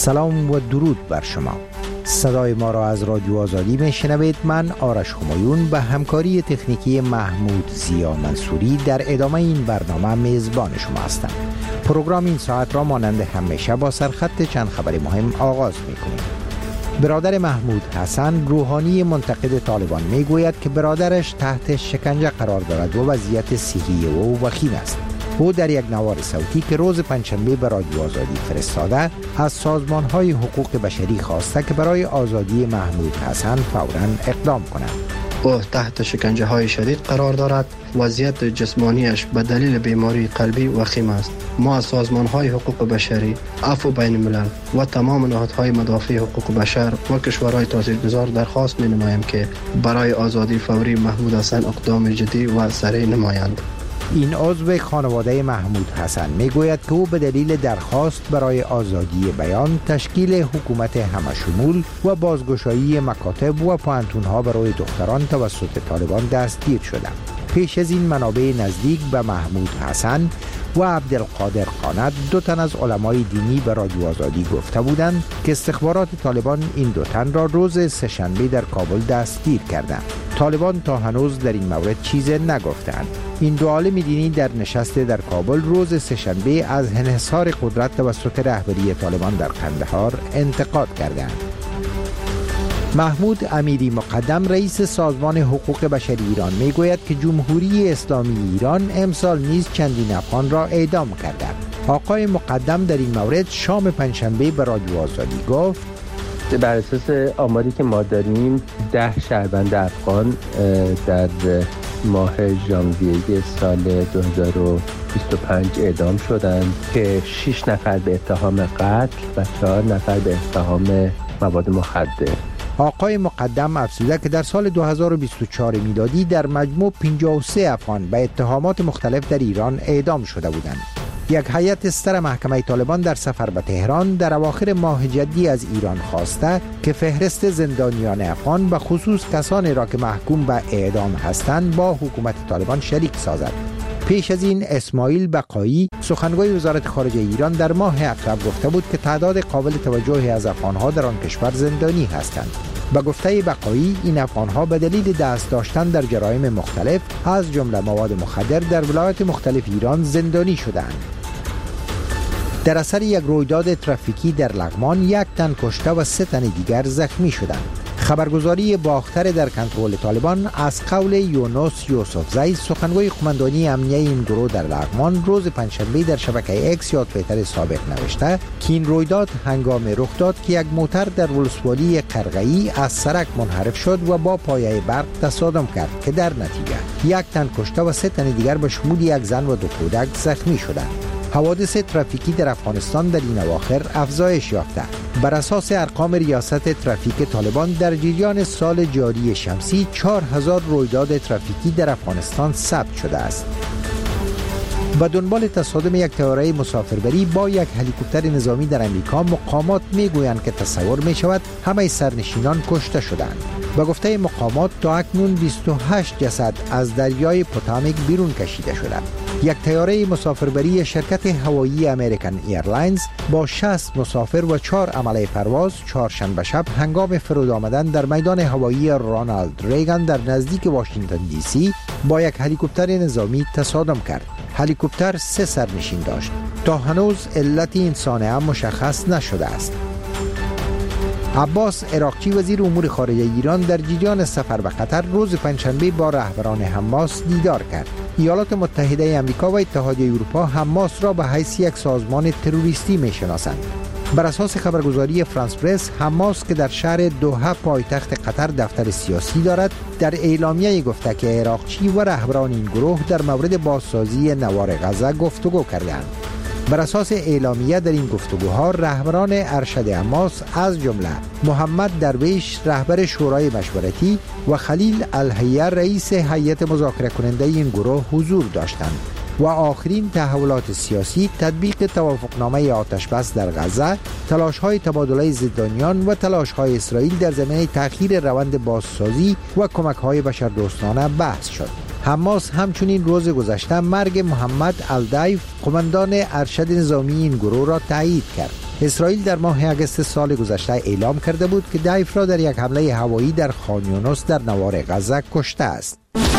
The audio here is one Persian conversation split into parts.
سلام و درود بر شما. صدای ما را از رادیو آزادی میشنوید. من آرش همایون به همکاری تکنیکی محمود زیا منصوری در ادامه این برنامه میزبان شما هستم. پروگرام این ساعت را مانند همیشه با سرخط چند خبر مهم آغاز میکنیم. برادر محمود حسن روحانی منتقد طالبان میگوید که برادرش تحت شکنجه قرار دارد و وضعیت صحی او وخیم است. او در یک نوار صوتی که روز پنجشنبه به رادیو آزادی فرستاده از سازمان‌های حقوق بشری خواسته که برای آزادی محمود حسن فوراً اقدام کنند. او تحت شکنجه های شدید قرار دارد. وضعیت جسمانیش به دلیل بیماری قلبی وخیم است. ما از سازمان های حقوق بشری، عفو بین الملل و تمام نهادهای مدافع حقوق بشر و کشورهای تاثیرگذار درخواست می نماییم که برای آزادی فوری محمود حسن اقدام جدی و سریع نمایند. این عضو خانواده محمود حسن میگوید که او به دلیل درخواست برای آزادی بیان، تشکیل حکومت همشمول و بازگشایی مکاتب و پوهنتون‌ها برای دختران توسط طالبان دستگیر شده. پیش از این منابع نزدیک به محمود حسن و عبدالقادر قانت، دو تن از علمای دینی به رادیو آزادی گفته بودند که استخبارات طالبان این دو تن را روز سه‌شنبه در کابل دستگیر کردند. طالبان تا هنوز در این مورد چیزی نگفتند. این دو عالم دینی در نشست در کابل روز سه‌شنبه از انحصار قدرت توسط رهبری طالبان در قندهار انتقاد کردند. محمود امیری مقدم رئیس سازمان حقوق بشری ایران میگوید که جمهوری اسلامی ایران امسال نیز چندین افغان را اعدام کرده. آقای مقدم در این مورد شام پنجشنبه به رادیو آزادی گفت: بر اساس آماری که ما داریم 10 شهروند افغان در ماه ژانویه سال 2025 اعدام شدند که 6 نفر به اتهام قتل و 4 نفر به اتهام مواد مخدر. آقای مقدم افزوده که در سال 2024 میلادی در مجموع 53 افغان به اتهامات مختلف در ایران اعدام شده بودند. یک هیئت سر محکمه طالبان در سفر به تهران در اواخر ماه جدی از ایران خواسته که فهرست زندانیان افغان به خصوص کسانی را که محکوم به اعدام هستند با حکومت طالبان شریک سازد. پیش از این اسماعیل بقایی سخنگوی وزارت خارجه ایران در ماه اکتبر گفته بود که تعداد قابل توجهی از افغانها در آن کشور زندانی هستند. به گفته بقایی این افغانها به دلیل دست داشتن در جرایم مختلف از جمله مواد مخدر در ولایات مختلف ایران زندانی شدند. در اثر یک رویداد ترافیکی در لغمان 1 تن کشته و 3 تن دیگر زخمی شدند. خبرگزاری باختر در کنترل طالبان از قول یونس یوسفزی سخنگوی قماندانی امنیه این گروه در لغمان روز پنجشنبه در شبکه اکس یا توییتر سابق نوشته که این رویداد هنگام رخ داد که یک موتر در ولسوالی قرغه‌ای از سرک منحرف شد و با پایه برق تصادم کرد که در نتیجه 1 تن کشته و 3 تن دیگر به شمول 1 زن و 2 کودک زخمی شدند. حوادث ترافیکی در افغانستان در این اواخر افزایش یافته. بر اساس ارقام ریاست ترافیک طالبان در جریان سال جاری شمسی 4000 رویداد ترافیکی در افغانستان ثبت شده است. به دنبال تصادم یک طیاره مسافربری با یک هلیکوپتر نظامی در امریکا، مقامات میگویند که تصور می شود همه سرنشینان کشته شدند. به گفته مقامات تا اکنون 28 جسد از دریای پوتامک بیرون کشیده شده. یک طیاره مسافربری شرکت هوایی امریکن ایرلاینز با 60 مسافر و 4 عمله پرواز چهارشنبه شب هنگام فرود آمدن در میدان هوایی رونالد ریگان در نزدیک واشنگتن دی سی با یک هلیکوپتر نظامی تصادم کرد. هلیکوپتر 3 سرنشین داشت. تا هنوز علت این صحنه مشخص نشده است. عباس عراقچی وزیر امور خارجه ایران در جریان سفر به قطر روز پنجشنبه با رهبران حماس دیدار کرد. ایالات متحده آمریکا و اتحادیه اروپا حماس را به حیث یک سازمان تروریستی می‌شناسند. بر اساس خبرگزاری فرانس پرس، حماس که در شهر دوحه پایتخت قطر دفتر سیاسی دارد، در اعلامیه گفته که عراقچی و رهبران این گروه در مورد بازسازی نوار غزه گفتگو کردند. بر اساس اعلامیه در این گفتگوها رهبران ارشد حماس از جمله محمد درویش رهبر شورای مشورتی و خلیل الحیه رئیس هیئت مذاکره کننده این گروه حضور داشتند و آخرین تحولات سیاسی، تطبیق توافقنامه آتشبس در غزه، تلاش‌های تبادله زندانیان و تلاش‌های اسرائیل در زمینه تأخیر روند بازسازی و کمک‌های بشردوستانه بحث شد. حماس همچنین روز گذشته مرگ محمد الدیف قماندان ارشد نظامی این گروه را تایید کرد. اسرائیل در ماه اگست سال گذشته اعلام کرده بود که 10 افراد در یک حمله هوایی در خان یونس در نوار غزه کشته است.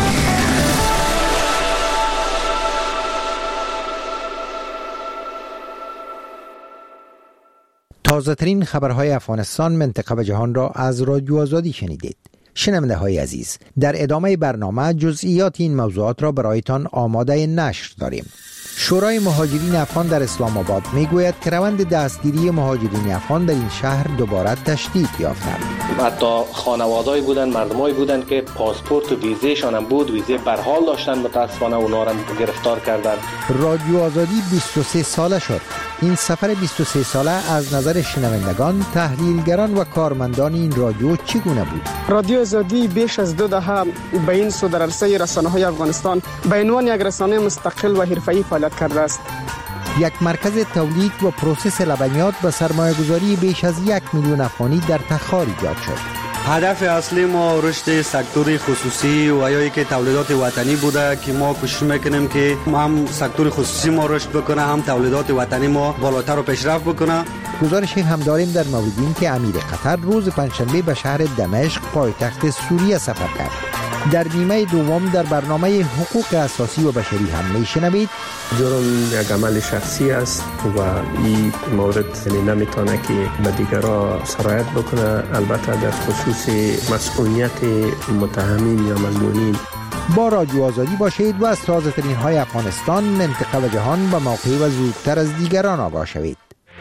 تازه ترین خبرهای افغانستان، منطقه و جهان را از رادیو آزادی شنیدید. شنونده های عزیز، در ادامه برنامه جزئیات این موضوعات را برایتان آماده نشر داریم. شورای مهاجرین افغان در اسلام آباد میگوید که روند دستگیری مهاجرین افغان در این شهر دوباره تشدید یافته. حتی خانواده‌ای بودن، مردمایی بودن که پاسپورت و ویزهشان هم بود، ویزه برحال داشتن، متاسفانه اونا را گرفتار کردن. رادیو آزادی 23 ساله شد. این سفر 23 ساله از نظر شنوندگان، تحلیلگران و کارمندان این رادیو چگونه بود؟ رادیو آزادی بیش از 2 دهه به این سو در عرصه رسانه‌های افغانستان به عنوان یک رسانه مستقل و حرفه‌ای فعالیت کرده است. یک مرکز تولید و پروسس لبنیات با سرمایه‌گذاری بیش از 1 میلیون افغانی در تخار ایجاد شد. هدف اصلی ما رشد سکتور خصوصی و یا که تولیدات وطنی بوده که ما کوشش میکنیم که هم سکتور خصوصی ما رشد بکنه، هم تولیدات وطنی ما بالاتر و پیشرفت بکنه. گزارشی هم داریم در مورد این که امیر قطر روز پنجشنبه به شهر دمشق پایتخت سوریه سفر کرد. در نیمه دوم در برنامه حقوق اساسی و بشری هم میشنوید جرم یک عمل شخصی است و این مورد نمیتونه که به دیگران سرایت بکنه، البته در خصوص مسئولیت متهمین یا مظنونین. با رادیو آزادی باشید و از تازه ترین های افغانستان، منطقه و جهان به موقع و زودتر از دیگران آگاه شوید.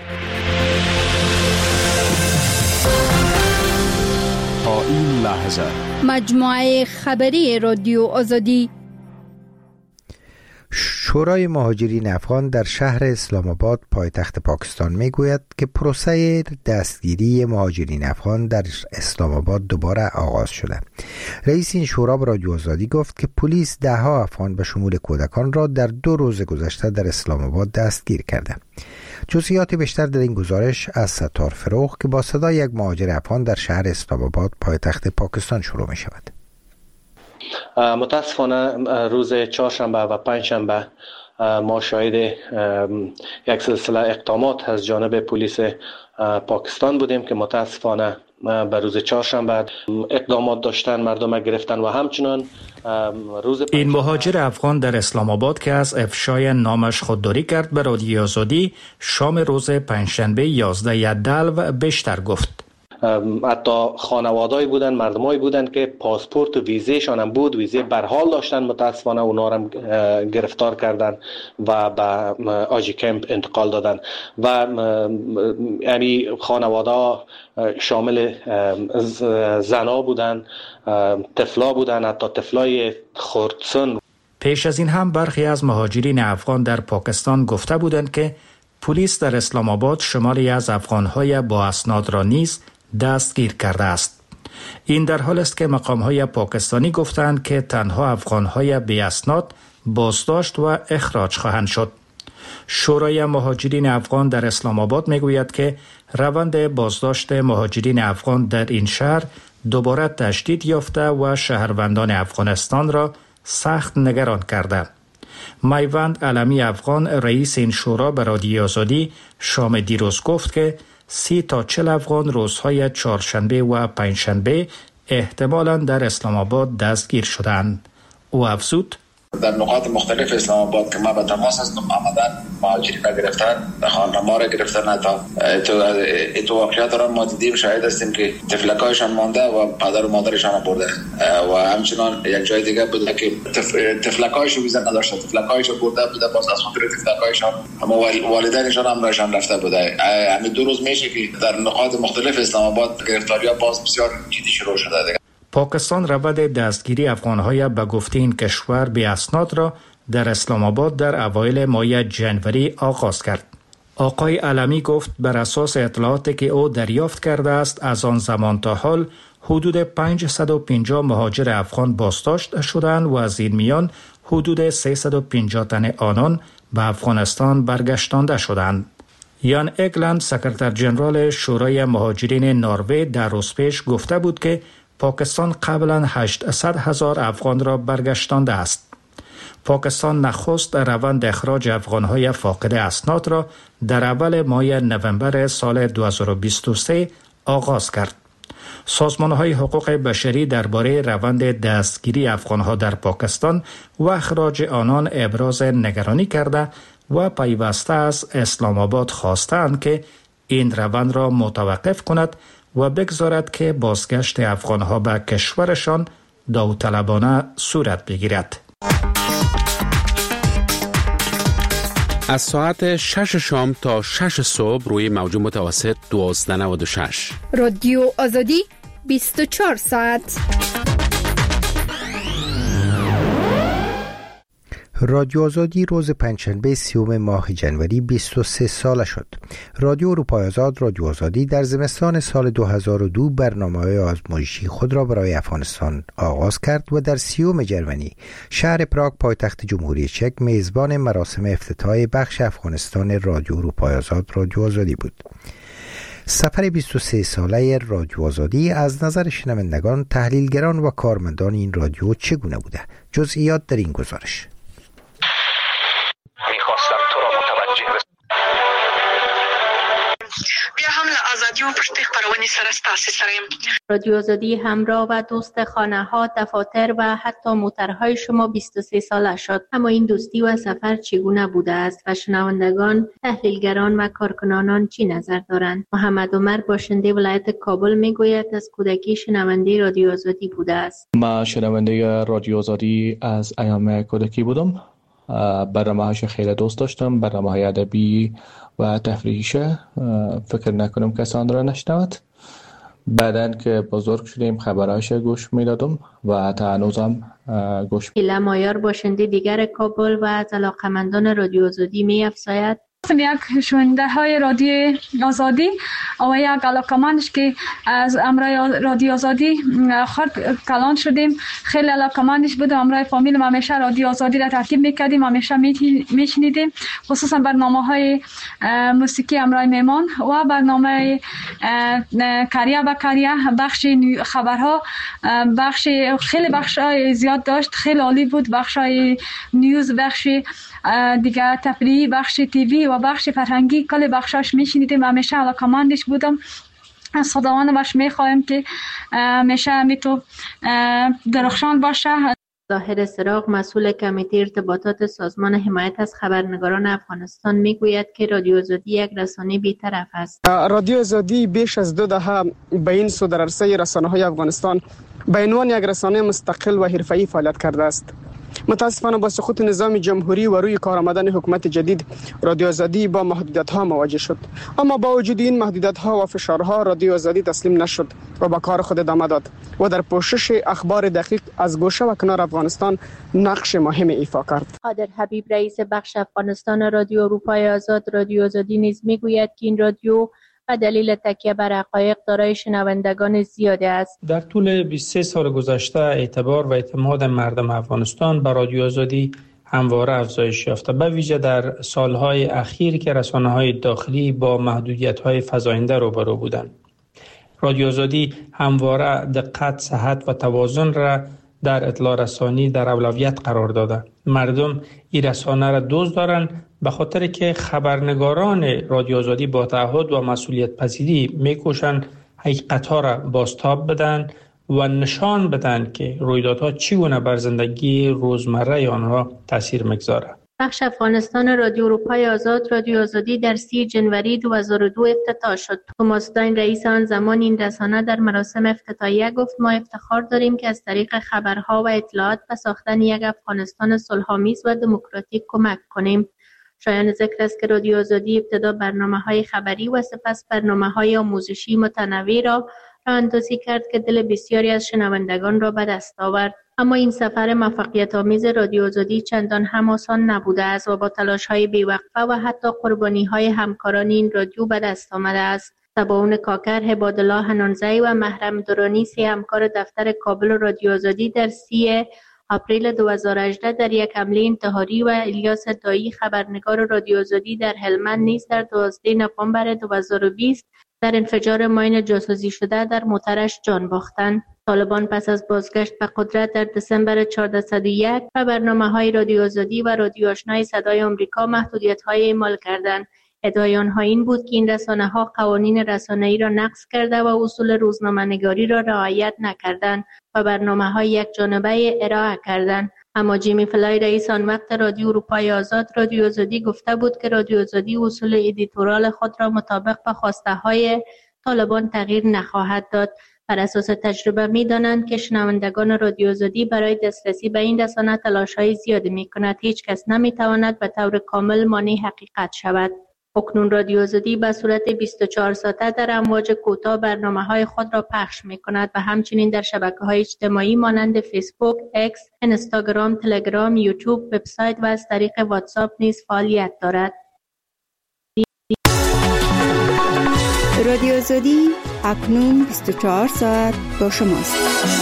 تا این لحظه مجموعه خبری رادیو آزادی. شورای مهاجرین افغان در شهر اسلام آباد پایتخت پاکستان میگوید که پروسه دستگیری مهاجرین افغان در اسلام آباد دوباره آغاز شده. رئیس این شورا به رادیو آزادی گفت که پلیس 10 افغان به شمول کودکان را در 2 روز گذشته در اسلام آباد دستگیر کرده. جزئیات بیشتر در این گزارش از ستار فروغ که با صدای یک مهاجر افغان در شهر اسلام آباد پایتخت پاکستان شروع می شود. متاسفانه روز چهارشنبه و پنجشنبه ما شاهد یک سلسله اقدامات از جانب پلیس پاکستان بودیم که متاسفانه به روز چهارشنبه اقدامات داشتن، مردم گرفتن و همچنان روز این مهاجر افغان در اسلام آباد که از افشای نامش خودداری کرد به رادیو آزادی شام روز پنجشنبه 11 دلو بیشتر گفت. حتی خانواده‌ای بودن، مردمایی بودن که پاسپورت و ویزهشان هم بود، ویزه برحال داشتن، متاسفانه اونا را گرفتار کردن و به آجی کمپ انتقال دادن و یعنی خانواده شامل زنا بودن، طفلا بودن، حتی طفلای خردسن. پیش از این هم برخی از مهاجرین افغان در پاکستان گفته بودند که پلیس در اسلام آباد شماری از افغان‌های با اسناد را نیز دستگیر کرده است. این در حال است که مقام‌های پاکستانی گفتند که تنها افغان‌های بی اسناد بازداشت و اخراج خواهند شد. شورای مهاجرین افغان در اسلام آباد میگوید که روند بازداشت مهاجرین افغان در این شهر دوباره تشدید یافته و شهروندان افغانستان را سخت نگران کرده. میوند علمی افغان رئیس این شورا به رادیو آزادی شام دیروز گفت که 30 تا 40 افغان روزهای چهارشنبه و پنجشنبه احتمالاً در اسلام آباد دستگیر شدند. او افزود در نقاط مختلف اسلام آباد که ما به تماس هستم آمدن مهاجرین را گرفتن، خانما را گرفتن. تو واقعیت را ما دیدیم، شاهد هستیم که تفلکایشان مانده و پدر و مادرشان برده و همچنان یک جای دیگه بوده که تفلکایش ویزا نداشته، تفلکایش برده بوده، باز از خاطر تفلکایشان اما والدینشان هم راشان رفته بوده. همین 2 روز میشه که در نقاط مختلف اسلام آباد گرفتاری‌ها باز بسیار جدی شروع شده دیگه. پاکستان روند دستگیری افغان‌های به گفته این کشور بی اسناد را در اسلام آباد در اوایل ماه جنوری آغاز کرد. آقای علمی گفت بر اساس اطلاعاتی که او دریافت کرده است از آن زمان تا حال حدود 550 مهاجر افغان بازداشت شدند و از این میان حدود 350 تن آنان به افغانستان برگشتانده شدند. یان اگلند سکرتر جنرال شورای مهاجرین نروژ در روز پیش گفته بود که پاکستان قبلا 800,000 افغان را برگشتانده است. پاکستان نخست روند اخراج افغانهای فاقد اسناد را در اول ماه نوامبر سال 2023 آغاز کرد. سازمان‌های حقوق بشری درباره روند دستگیری افغان‌ها در پاکستان و اخراج آنان ابراز نگرانی کرده و پیوسته از اسلام آباد خواستند که این روند را متوقف کند و بگذارد که بازگشت افغان‌ها به کشورشان داوطلبانه صورت بگیرد. از ساعت 6 شام تا 6 صبح روی موج متوسط 1296 رادیو آزادی 24 ساعت. رادیو آزادی روز پنجشنبه 30 ماه جنوری 23 ساله شد. رادیو اروپای آزاد رادیو آزادی در زمستان سال 2002 برنامه‌های آزمایشی خود را برای افغانستان آغاز کرد و در 30 جرمنی شهر پراگ پایتخت جمهوری چک میزبان مراسم افتتاح بخش افغانستان رادیو اروپای آزاد رادیو آزادی بود. سفر 23 ساله رادیو آزادی از نظر شنوندگان، تحلیلگران و کارمندان این رادیو چگونه بوده؟ جزئیات در این گزارش. بیا هم له ازادي او پښتو خبرونه سره ستاسو سره يم. رادیو آزادی همراه و دوست خانه ها، دفاتر و حتی موترهای شما 23 ساله شد. اما این دوستی و سفر چگونه بوده است و شنوندگان، تحلیلگران و کارکنانان چی نظر دارند؟ محمد عمر باشنده ولایت کابل میگوید از کودکی شنونده رادیو آزادی بوده است. ما شنونده رادیو آزادی از ایام کودکی بودم. برنامه‌هاش خیلی دوست داشتم، برنامه‌های ادبی و تفریحیشه. فکر نکنم کسی آن را نشنود. بعدن که بزرگ شدیم خبرهاش گوش میدادم و تا هنوزم گوش میدم. ایلا مایار باشنده دیگر کابل و از علاقمندان رادیو آزادی می‌افزاید یک شنونده های رادیو آزادی و یک علاقمندش که از امرای رادیو آزادی خود کلان شدیم. خیلی علاقمندش بودم. امرای فامیل ما همیشه رادیو آزادی را تعقیب میکردیم، همیشه میشنیدیم، خصوصا برنامه های موسیقی امرای میمان و برنامه کریه با کریه، بخش خبرها، بخش خیلی بخش زیاد داشت، خیلی عالی بود. بخش نیوز، بخش دیگه تفریحی، بخش تیوی و بخش فرهنگی، کلی بخشاش میشنیدیم و همیشه علاقمندش بودم. از خداوند باش میخوایم که همیشه میتو درخشان باشه. ظاهر سراغ، مسئول کمیته ارتباطات سازمان حمایت از خبرنگاران افغانستان، میگوید که رادیو آزادی یک رسانه بی‌طرف است. رادیو آزادی بیش از 2 دهه به این سو در عرصه رسانه‌های افغانستان به عنوان یک رسانه مستقل و حرفه‌ای فعالیت کرده است. متاسفانه با سقوط نظام جمهوری و روی کار آمدن حکومت جدید، رادیو آزادی با محدودیت‌ها مواجه شد. اما با وجود این محدودیت‌ها و فشارها، رادیو آزادی تسلیم نشد و به کار خود ادامه داد و در پوشش اخبار دقیق از گوشه و کنار افغانستان نقش مهم ایفا کرد. قادر حبیب، رئیس بخش افغانستان رادیو اروپای آزاد رادیو آزادی، نیز میگوید که این رادیو به دلیل تکیه بر حقایق دارای شنوندگان زیاده است. در طول 23 سال گذشته اعتبار و اعتماد مردم افغانستان به رادیو آزادی همواره افزایش یافته، به ویژه در سالهای اخیر که رسانه‌های داخلی با محدودیت‌های فزاینده روبرو بودند. رادیو آزادی همواره دقت، صحت و توازن را در اطلاع رسانی در اولویت قرار داده. مردم این رسانه را دوست دارند به خاطر که خبرنگاران رادیو آزادی با تعهد و مسئولیت پذیری میکوشند حقیقت‌ها را بازتاب بدن و نشان بدن که رویدادها چگونه بر زندگی روزمره آنها تاثیر میگذارد. بخش افغانستان رادیو اروپای آزاد رادیو آزادی در 30 جنوری 2002 افتتاح شد. توماس داین، رئیس آن زمان این رسانه، در مراسم افتتاحیه گفت: ما افتخار داریم که از طریق خبرها و اطلاعات به ساختن یک افغانستان صلح‌آمیز و دموکراتیک کمک کنیم. شایان ذکر است که رادیو آزادی ابتدا برنامه‌های خبری و سپس برنامه‌های آموزشی متنوع را راه‌اندازی کرد که دل بسیاری از شنوندگان را به دست آورد. اما این سفر موفقیت‌آمیز رادیو آزادی چندان هم آسان نبوده است و با تلاش‌های بی‌وقفه و حتی قربانی‌های همکاران این رادیو به دست آمده است. تباون کاکر، هبادالله حنانزی و محرم درانی، 3 همکار دفتر کابل رادیو آزادی، در 30 آپریل 2018 در یک حمله انتحاری و الیاس دایی، خبرنگار رادیو آزادی در هلمند، نیز در 12 نوامبر 2020 در انفجار ماین جاسوسی شده در موترش جان باختند. طالبان پس از بازگشت به قدرت در دسامبر 1401 و برنامه‌های رادیو آزادی و رادیو آشنای صدای آمریکا محدودیت‌های اعمال کردند. ادعای آنها این بود که این رسانه‌ها قوانین رسانه‌ای را نقض کرده و اصول روزنامه‌نگاری را رعایت نکردند و برنامه‌های یکجانبه ارائه کردند. اما جیمی فلای رئیس آن وقت رادیو اروپای آزاد رادیو آزادی گفته بود که رادیو آزادی اصول ادیتورال خود را مطابق با خواسته‌های طالبان تغییر نخواهد داد. بر اساس تجربه می‌دانند که شنوندگان رادیو آزادی برای دسترسی به این رسانه تلاش‌های زیادی می‌کند. هیچ کس نمی‌تواند به طور کامل مانع حقیقت شود. اکنون رادیو آزادی به صورت 24 ساعته در امواج کوتاه برنامه‌های خود را پخش می‌کند و همچنین در شبکه‌های اجتماعی مانند فیسبوک، اکس، اینستاگرام، تلگرام، یوتیوب، وبسایت و از طریق واتساپ نیز فعالیت دارد. رادیو آزادی اکنون 24 ساعت با شماست.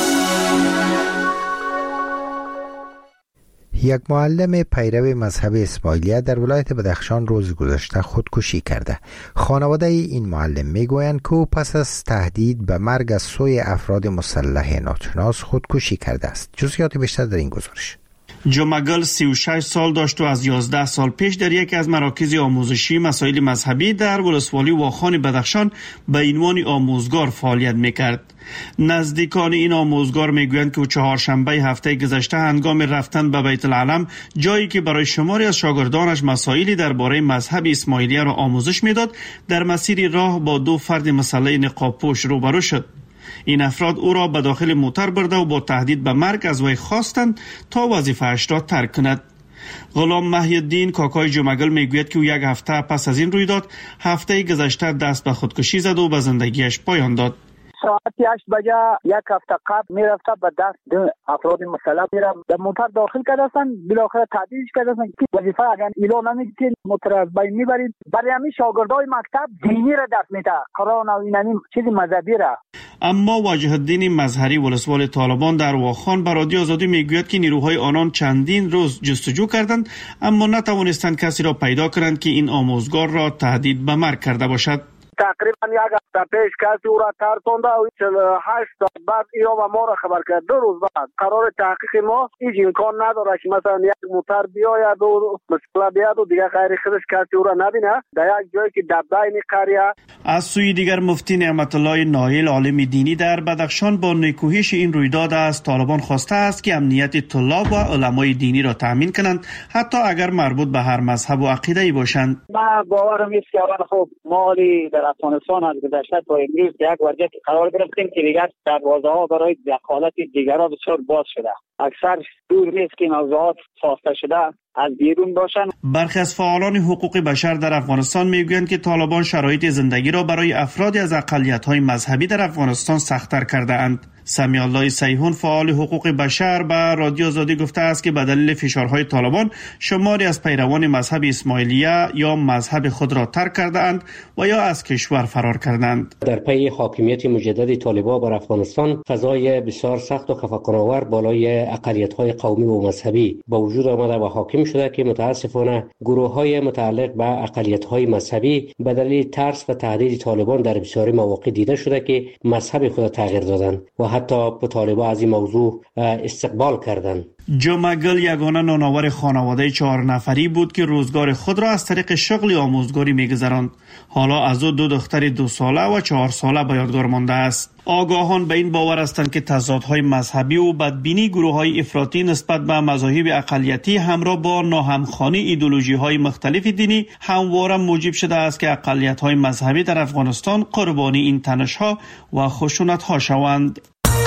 یک معلم پیرو مذهب اسماعیلیه در ولایت بدخشان روز گذشته خودکشی کرده. خانواده این معلم میگویند که او پس از تهدید به مرگ از سوی افراد مسلح ناشناس خودکشی کرده است. جزئیات بیشتر در این گزارش. جمعگل 36 سال داشت و از 11 سال پیش در یکی از مراکز آموزشی مسائل مذهبی در ولسوالی واخان بدخشان به عنوان آموزگار فعالیت میکرد. نزدیکان این آموزگار میگویند که او چهارشنبه هفته گذشته هنگام رفتن به بیت العلم، جایی که برای شماری از شاگردانش مسائلی درباره مذهب اسماعیلیه را آموزش میداد، در مسیر راه با دو فرد مسلح نقاب‌پوش روبرو شد. این افراد او را به داخل موتر برده و با تهدید به مرگ از وی خواستند تا وظیفه‌اش را ترک کند. غلام محی الدین کاکای جمعگل میگوید که او یک هفته پس از این رویداد هفته گذشته دست به خودکشی زد و به زندگیش پایان داد. ساعت 8 بجه یک هفته قبل میرفته به دست افراد مسلح میرم در موتر داخل کردن، بالاخره تهدیدش کردن که وظیفه اگر اعلان نمیکنید موتر از بین میبرید. برای همین شاگردای مکتب دینی را دست میده، قرآن و این چیز مذهبی را. اما واجه الدین مظهری ولسوال طالبان در واخان به رادیو آزادی میگوید که نیروهای آنان چندین روز جستجو کردند اما نتوانستند کسی را پیدا کنند که این آموزگار را تهدید به مرگ کرده باشد. تقریبا یک هفته پیش کسی او را ترسانده و 48 ساعت بعد اینا و ما را خبر کرد. 2 روز بعد قرار تحقیق ما هیچ امکان نداره که مثلا یک موتر بیاید و مسئله بیاد و دیگه غیر خودش کسی او را نبینه در یک جایی که در بین قریه. از سوی دیگر مفتی نعمت الله نایل عالم دینی در بدخشان با نکوهش این رویداد از طالبان خواسته است که امنیت طلاب و علمای دینی را تامین کنند، حتی اگر مربوط به هر مذهب و عقیده‌ای باشند. ما باورم است که اول خب مالی در افغانستان از گذشته تا امروز یک وضعیت قرار گرفتیم که دیگر دروازه‌ها برای دخالت دیگران بسیار باز شده. اکثر دور نیست که موضوعات ساخته شده از بیرون باشند. برخی از فعالان حقوق بشر در افغانستان میگویند که طالبان شرایط زندگی را برای افرادی از اقلیت‌های مذهبی در افغانستان سخت‌تر کرده اند. سمیع الله سیحون فعال حقوق بشر به رادیو آزادی گفته است که به دلیل فشارهای طالبان شماری از پیروان مذهب اسماعیلیه یا مذهب خود را ترک کرده اند و یا از کشور فرار کردند. در پی حاکمیت مجدد طالبان بر افغانستان فضای بسیار سخت و خفقان‌آور بالای اقلیت‌های قومی و مذهبی با وجود آمده و حاکم شده که متاسفانه گروه‌های متعلق به اقلیت‌های مذهبی به دلیل ترس و تهدید طالبان در بسیاری مواقع دیده شده که مذهب خود تغییر دادند و حتی به طالبان از این موضوع استقبال کردند. جمعگل یگانه نانآور خانواده 4 نفری بود که روزگار خود را از طریق شغل آموزگاری می‌گذراند. حالا از او 2 دختر 2 ساله و 4 ساله به یادگار مانده است. آگاهان به این باور هستند که تضادهای مذهبی و بدبینی گروه‌های افراطی نسبت به مذاهب اقلیتی همراه با ناهمخوانی ایدئولوژی‌های مختلف دینی همواره موجب شده است که اقلیت‌های مذهبی در افغانستان قربانی این تنش‌ها و خشونت‌ها شوند.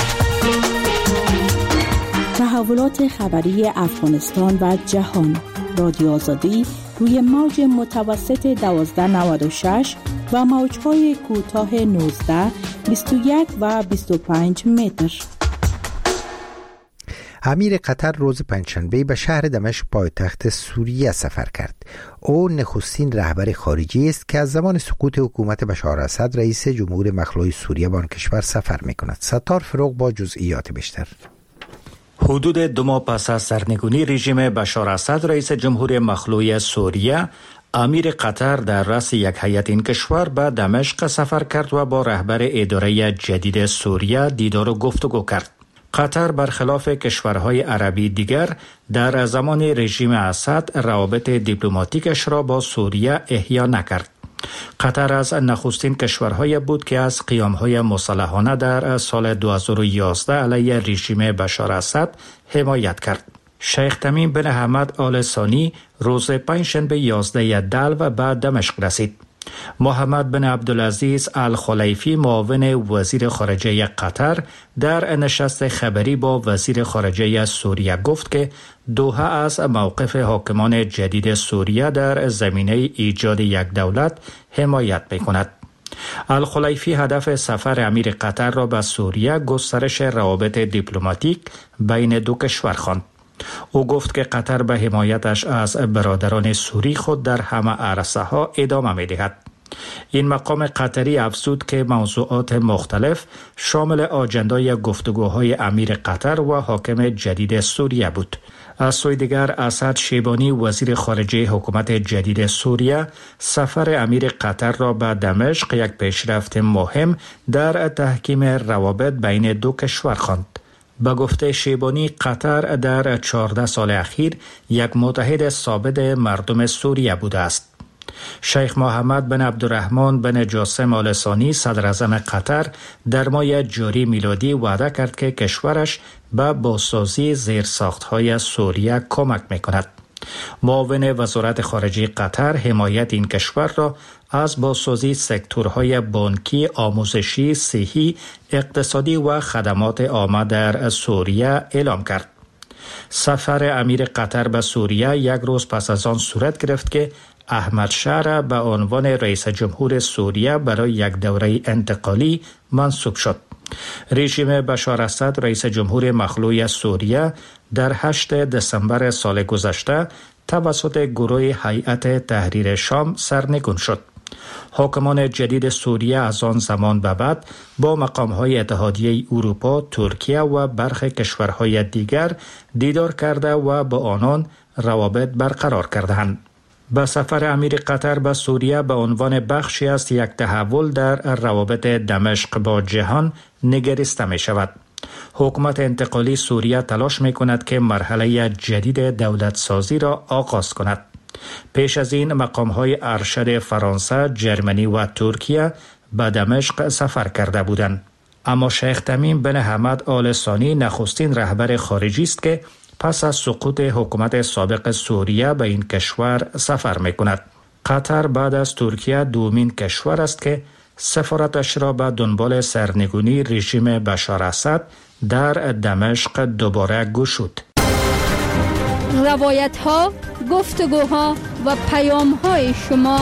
تحولات خبری افغانستان و جهان. رادیو آزادی روی موج متوسط 1296 و موج‌های کوتاه 19، 21 و 25 متر. امیر قطر روز پنجشنبه به شهر دمشق پایتخت سوریه سفر کرد. او نخستین رهبر خارجی است که از زمان سقوط حکومت بشار اسد رئیس جمهور مخلوع سوریه به آن کشور سفر می‌کند. ستار فروغ با جزئیات بیشتر. حدود 2 ماه پس از سرنگونی رژیم بشار اسد رئیس جمهور مخلوع سوریه، امیر قطر در رأس یک هیئت این کشور به دمشق سفر کرد و با رهبر اداره جدید سوریه دیدار و گفتگو کرد. قطر برخلاف کشورهای عربی دیگر در زمان رژیم اسد روابط دیپلماتیکش را با سوریه احیا نکرد. قطر از نخستین کشورهای بود که از قیامهای مسلحانه در سال 2011 علیه رژیم بشار اسد حمایت کرد. شیخ تمیم بن حمد آل ثانی روز پنجشنبه 11 دلو به دمشق رسید. محمد بن عبدالعزیز الخلیفی معاون وزیر خارجه قطر در نشست خبری با وزیر خارجه سوریه گفت که دوحه از موقف حاکمان جدید سوریه در زمینه ایجاد یک دولت حمایت می‌کند. الخلیفی هدف سفر امیر قطر را به سوریه گسترش روابط دیپلماتیک بین دو کشور خواند. او گفت که قطر به حمایتش از برادران سوری خود در همه عرصه ها ادامه می دهد. این مقام قطری افزود که موضوعات مختلف شامل آجندای گفتگوهای امیر قطر و حاکم جدید سوریه بود. از سوی دیگر اسد شیبانی وزیر خارجه حکومت جدید سوریه سفر امیر قطر را به دمشق یک پیشرفت مهم در تحکیم روابط بین دو کشور خواند. به گفته شیبانی قطر در 14 سال اخیر یک متحد ثابت مردم سوریه بوده است. شیخ محمد بن عبدالرحمن بن جاسم آل ثانی صدر اعظم قطر در ماه جاری میلادی وعده کرد که کشورش به بازسازی زیرساخت‌های سوریه کمک می‌کند. معاون وزارت خارجه قطر حمایت این کشور را از بازسازی سکتورهای بانکی، آموزشی، صحی، اقتصادی و خدمات عامه در سوریه اعلام کرد. سفر امیر قطر به سوریه یک روز پس از آن صورت گرفت که احمد شاه به عنوان رئیس جمهور سوریه برای یک دوره انتقالی منصوب شد. رژیم بشار اسد رئیس جمهور مخلوع سوریه در 8 دسامبر سال گذشته توسط گروه هیئت تحریر شام سرنگون شد. حاکمان جدید سوریه از آن زمان به بعد با مقام‌های اتحادیه اروپا، ترکیه و برخی کشورهای دیگر دیدار کرده و با آنان روابط برقرار کردند. به سفر امیر قطر به سوریه به عنوان بخشی از یک تحول در روابط دمشق با جهان نگریسته می شود. حکومت انتقالی سوریه تلاش می کند که مرحله جدید دولت سازی را آغاز کند. پیش از این مقام‌های ارشد فرانسه، جرمنی و ترکیه به دمشق سفر کرده بودند. اما شیخ تمیم بن حمد آل ثانی نخستین رهبر خارجی است که پس از سقوط حکومت سابق سوریه به این کشور سفر می کند. قطر بعد از ترکیه دومین کشور است که سفارتش را به دنبال سرنگونی رژیم بشار اسد در دمشق دوباره گشود. روایت ها، گفتگوها و پیام های شما.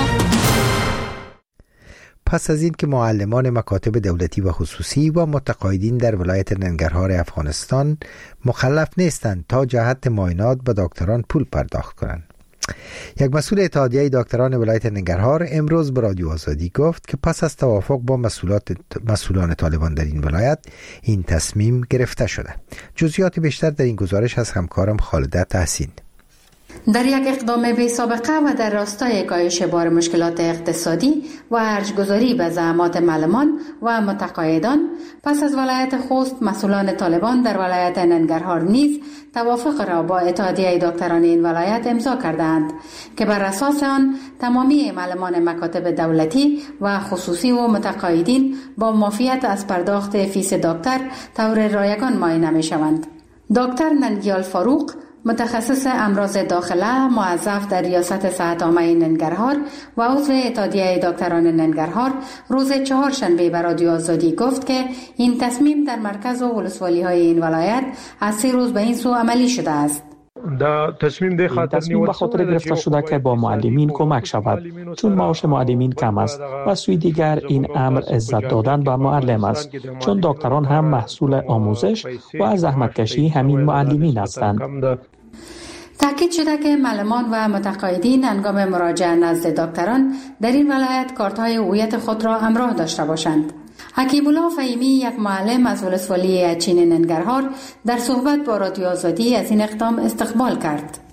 پس از این که معلمان مکاتب دولتی و خصوصی و متقاعدین در ولایت ننگرهار افغانستان مکلف نیستند تا جهت معاینات به دکتران پول پرداخت کنند. یک مسئول اتحادیه دکتران ولایت ننگرهار امروز به رادیو آزادی گفت که پس از توافق با مسئولان طالبان در این ولایت این تصمیم گرفته شده. جزئیات بیشتر در این گزارش از همکارم خالده تحسین. در یک اقدام بی سابقه و در راستای کاهش بار مشکلات اقتصادی و ارج‌گذاری به زحمات معلمان و متقاعدان، پس از ولایت خوست مسئولان طالبان در ولایت ننگرهار نیز توافق را با اتحادیه دکتران این ولایت امضا کردند که بر اساس آن تمامی معلمان مکاتب دولتی و خصوصی و متقاعدین با معافیت از پرداخت فیس دکتر طور رایگان معاینه می شوند. دکتر ننگیال فاروق، متخصص امراض داخله موظف در ریاست صحت عامه ننگرهار و عضو اتحادیه دکتران ننگرهار، روز چهارشنبه به رادیو آزادی گفت که این تصمیم در مرکز و ولسوالی های این ولایت از 3 روز به این سو عملی شده است. تصمیم به خاطر گرفته شده که با معلمین کمک شود، چون معاش معلمین کم است و سوی دیگر این امر عزت دادن به معلم است، چون دکتران هم محصول آموزش و زحمتکشی همین معلمین هستند. تاکید شده که معلمان و متقاعدین هنگام مراجعه نزد دکتران در این ولایت کارت‌های هویت خود را همراه داشته باشند. حکیم الله فهیمی، یک معلم از ولسوالی اچین ننگرهار، در صحبت با رادیو آزادی از این اقدام استقبال کرد.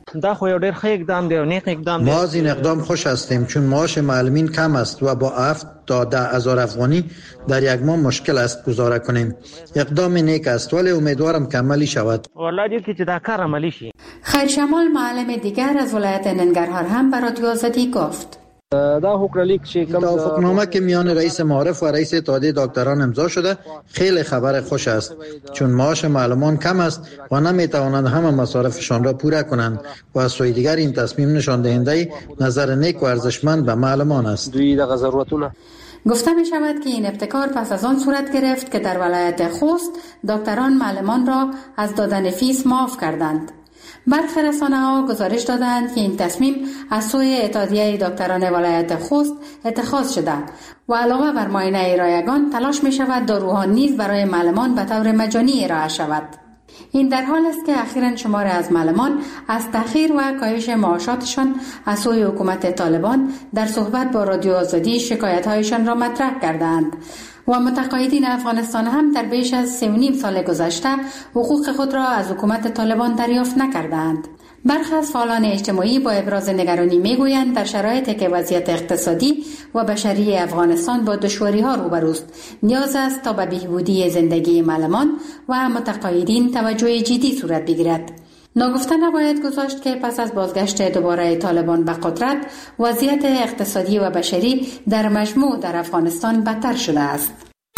دا خو یو ډیر ښه اقدام دی او نیک اقدام دی. ما از این اقدام خوش هستیم چون معاش معلمین کم است و با 7 تا 10,000 افغانی در یک ماه مشکل است گزاره کنیم. اقدام نیک است ولی امیدوارم که عملی شود. والله دې کې چې دا کار عملی شي. خیر شمال معلم دیگر از ولایت ننگرهار هم به رادیو آزادی گفت توافقنامه که میان رئیس معارف و رئیس اتحادیه دکتران امضا شده خیلی خبر خوش است چون معاش معلمان کم است و نمیتوانند همه مصارفشان را پوره کنند و از سوی دیگر این تصمیم نشان دهنده نظر نیک و ارزشمند به معلمان است. گفته می شود که این ابتکار پس از آن صورت گرفت که در ولایت خوست دکتران معلمان را از دادن فیس معاف کردند. برخی رسانه‌ها گزارش دادند که این تصمیم از سوی اتحادیه دکتران ولایت خوست اتخاذ شده و علاوه بر معاینه رایگان تلاش می شود داروها نیز برای معلمان به طور مجانی ارائه شود. این در حال است که اخیراً شماری از معلمان از تأخیر و کاهش معاشاتشان از سوی حکومت طالبان در صحبت با رادیو آزادی شکایت‌هایشان را مطرح کردند و متقاعدین افغانستان هم در بیش از 3.5 سال گذشته حقوق خود را از حکومت طالبان دریافت نکردند. برخی از فعالان اجتماعی با ابراز نگرانی میگویند در شرایطی که وضعیت اقتصادی و بشری افغانستان با دشواری‌ها روبروست نیاز است تا به بهبودی زندگی معلمان و متقاعدین توجه جدی صورت بگیرد. ناگفته نباید گذاشت که پس از بازگشت دوباره طالبان به قدرت وضعیت اقتصادی و بشری در مجموع در افغانستان بدتر شده است.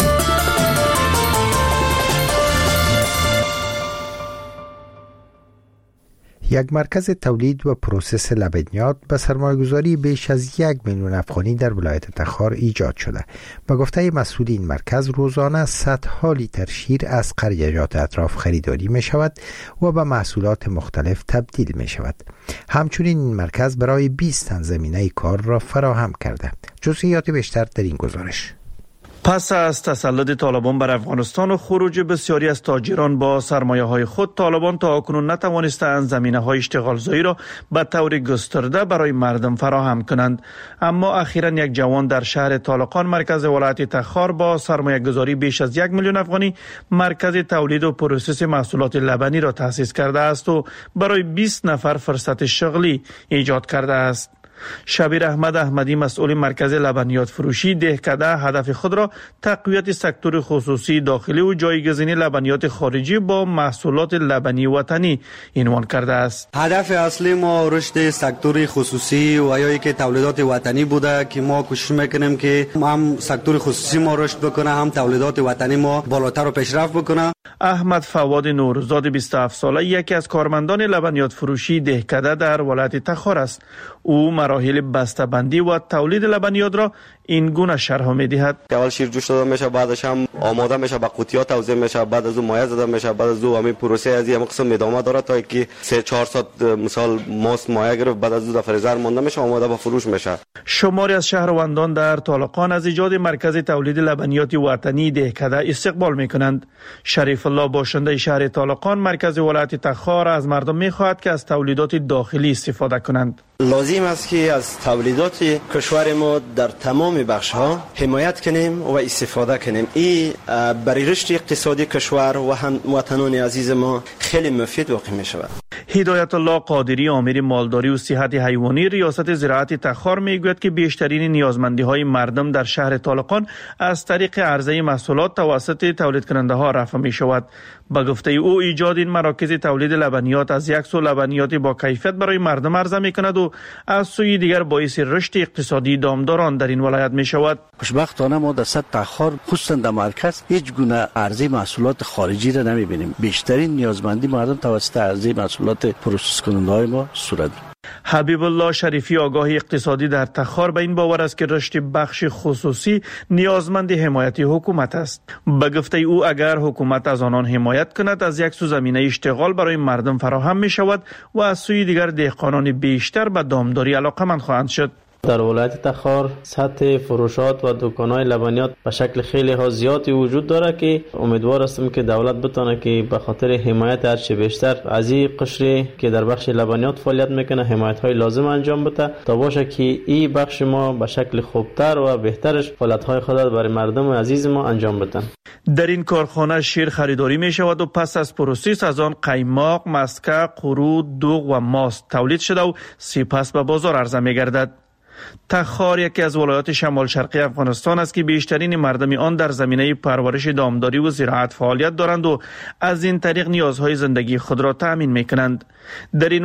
یک مرکز تولید و پروسس لبنیات به سرمایه‌گذاری بیش از 1 میلیون افغانی در ولایت تخار ایجاد شده. به گفته مسئول این مرکز روزانه صدها لیتر شیر از قریجات اطراف خریداری می شود و به محصولات مختلف تبدیل می شود. همچنین این مرکز برای 20 تن زمینه کار را فراهم کرده. جزئیات بیشتر در این گزارش. پس از تسلط طالبان بر افغانستان و خروج بسیاری از تاجران با سرمایه‌های خود، طالبان تا اکنون نتوانستند زمینه‌های اشتغالزایی را به طور گسترده برای مردم فراهم کنند. اما اخیراً یک جوان در شهر طالقان مرکز ولایت تخار با سرمایه‌گذاری بیش از 1 میلیون افغانی مرکز تولید و پروسس محصولات لبنی را تأسیس کرده است و برای 20 نفر فرصت شغلی ایجاد کرده است. شبیر احمد احمدی مسئول مرکز لبنیات فروشی دهکده هدف خود را تقویت سکتور خصوصی داخلی و جایگزینی لبنیات خارجی با محصولات لبنی وطنی عنوان کرده است. هدف اصلی ما رشد سکتور خصوصی و یا که تولیدات وطنی بوده که ما کوشش میکنیم که هم سکتور خصوصی ما رشد بکنه هم تولیدات وطنی ما بالاتر و پیشرفت بکنه. احمد فواد نورزاد 27 ساله یکی از کارمندان لبنیات فروشی دهکده در ولایت تخار است. او مراحل بسته‌بندی و تولید لبنیات را این گونه شرح می‌دهد. اول شیر جوش داده میشه، بعدش هم آماده میشه، به قوطی‌ها توزیع میشه، بعد از اون مایع زده میشه، بعد از اون همین پروسه از این قسم ادامه داره تا اینکه 3-4 ساعت مثال ماست مایع گرفت، بعد از اون در فریزر مونده میشه، آماده به فروش میشه. شماری از شهروندان در طالقان از ایجاد مرکز تولید لبنیات وطنی دهکده استقبال میکنند. شریف الله باشنده شهر طالقان مرکز ولایت تخار از مردم میخواهد که از تولیدات داخلی استفاده کنند. لازم است که از تولیدات کشور ما در تمام بخش‌ها حمایت کنیم و استفاده کنیم. این برای رشد اقتصادی کشور و هموطنان عزیز ما خیلی مفید واقع می شود. هدایت الله قادری امیر مالداری و صحت حیوانی ریاست زراعت تخار میگوید که بیشترین نیازمندی‌های مردم در شهر طالقان از طریق عرضه محصولات توسط تولید کننده ها رفع می شود. با گفته او ایجاد این مراکز تولید لبنیات از یک سو لبنیات با کیفیت برای مردم عرضه می کند و از سوی دیگر باعث رشد اقتصادی دامداران در این ولایت می شود. خوشبختانه ما در سطح تخار خصوصا در مرکز هیچ گونه عرضه محصولات خارجی را نمی بینیم. بیشترین نیازمندی مردم توسط عرضه محصولات پروسس کننده های ما صورت. حبیب الله شریفی آگاه اقتصادی در تخار به این باور است که رشد بخش خصوصی نیازمند حمایت حکومت است. به گفته او اگر حکومت از آنان حمایت کند از یک سو زمینه اشتغال برای مردم فراهم می شود و از سوی دیگر دهقانان بیشتر به دامداری علاقمند خواهند شد. در ولایت تخار سطح فروشات و دکان‌های لبنیات به شکل خیلی ها زیادی وجود داره که امیدوار هستم که دولت بتونه که به خاطر حمایت هرچه بیشتر از این قشری که در بخش لبنیات فعالیت میکنه حمایت‌های لازم انجام بده تا باشه که این بخش ما به شکل خوبتر و بهترش فعالیت‌های خود برای مردم عزیز ما انجام بدن. در این کارخانه شیر خریداری می شود و پس از پروسس از آن قیماق، مسکه، قرو، دوغ و ماست تولید شده و سپس به بازار عرضه می گردد. تخار یکی از ولایات شمال شرقی افغانستان است که بیشترین مردم آن در زمینه پرورش دامداری و زراعت فعالیت دارند و از این طریق نیازهای زندگی خود را تأمین می کنند. در این